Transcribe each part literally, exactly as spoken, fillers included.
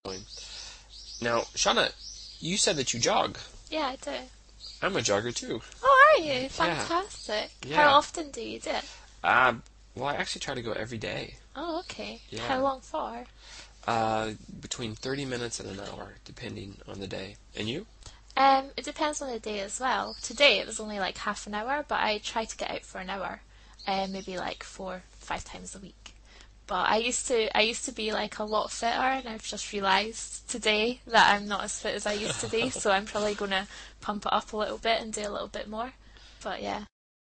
Now, Shauna, you said that you jog. Yeah, I do. I'm a jogger too. Oh, are you? Fantastic. Yeah. How often do you do it? Uh, well, I actually try to go every day. Oh, okay. Yeah. How long for? Uh, between thirty minutes and an hour, depending on the day. And you? Um, it depends on the day as well. Today it was only like half an hour, but I try to get out for an hour, um, maybe like four, five times a week. But I used to, I used to be like a lot fitter, and I've just realised today that I'm not as fit as I used to be. So I'm probably gonna pump it up a little bit and do a little bit more. But yeah.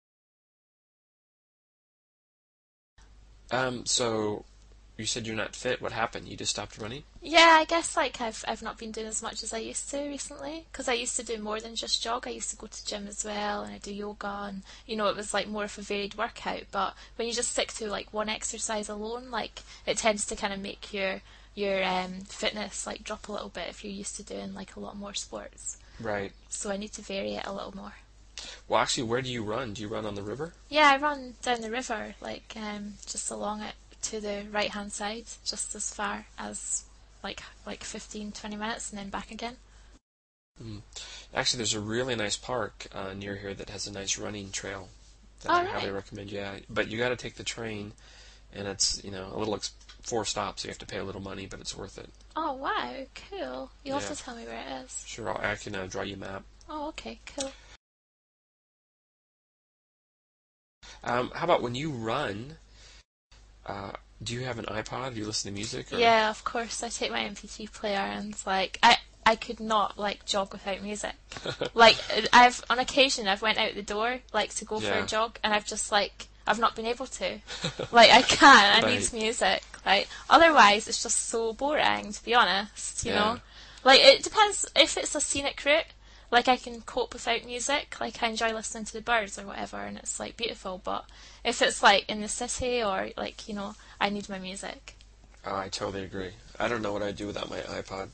Um, so you said you're not fit. What happened? You just stopped running? Yeah, I guess like I've I've not been doing as much as I used to recently, because I used to do more than just jog. I used to go to gym as well, and I do yoga, and you know it was like more of a varied workout. But when you just stick to like one exercise alone, like it tends to kind of make your your um, fitness like drop a little bit if you're used to doing like a lot more sports. Right. So I need to vary it a little more. Well, actually, where do you run? Do you run on the river? Yeah, I run down the river, like um, just along it to the right hand side, just as far as like like fifteen, twenty minutes, and then back again. Mm. Actually, there's a really nice park uh, near here that has a nice running trail that Oh, I right. highly recommend. Yeah, but you got to take the train, and it's you know a little ex- four stops. So you have to pay a little money, but it's worth it. Oh, wow, cool. You'll Yeah. have to tell me where it is. Sure, I'll, I can uh, draw you a map. Oh, okay, cool. Um, how about when you run? Uh, do you have an iPod? Do you listen to music? Or? Yeah, of course. I take my M P three player, and like I I could not like jog without music. Like I've on occasion I've went out the door like to go for Yeah. a jog, and I've just like I've not been able to. Like I can't. I Right. need music. Like otherwise, it's just so boring. To be honest, you Yeah. know. Like it depends if it's a scenic route. Like I can cope without music. Like I enjoy listening to the birds or whatever, and it's like beautiful. But if it's like in the city or like you know, I need my music. Oh, I totally agree. I don't know what I'd do without my iPod.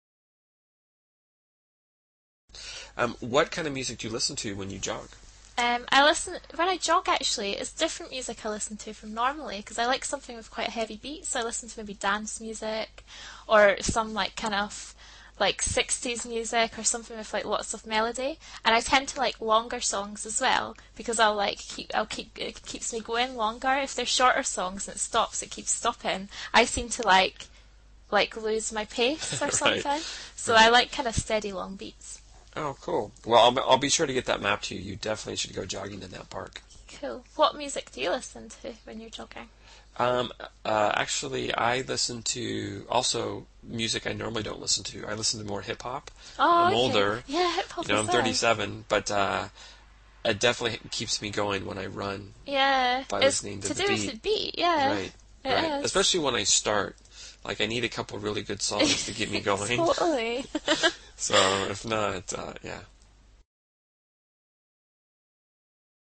Um, what kind of music do you listen to when you jog? Um, I listen when I jog. Actually, it's different music I listen to from normally because I like something with quite a heavy beat. So I listen to maybe dance music, or some like kind of like sixties music or something with like lots of melody. And I tend to like longer songs as well because I'll like keep I'll keep it keeps me going longer. If they're shorter songs and it stops, it keeps stopping. I seem to like like lose my pace or Right. something. So Right. I like kind of steady long beats. Oh, cool. Well, I'll, I'll be sure to get that map to you. You definitely should go jogging in that park. Cool. What music do you listen to when you're jogging? Um, uh, actually, I listen to also music I normally don't listen to. I listen to more hip hop. Oh, I'm okay. older. Yeah, hip hop You know, as I'm well. thirty-seven, but uh, it definitely keeps me going when I run. Yeah, by it's listening to to the do beat. with the beat. Yeah, Right, it right. is. Especially when I start. Like, I need a couple really good songs to get me going. Totally. So, if not, uh, yeah.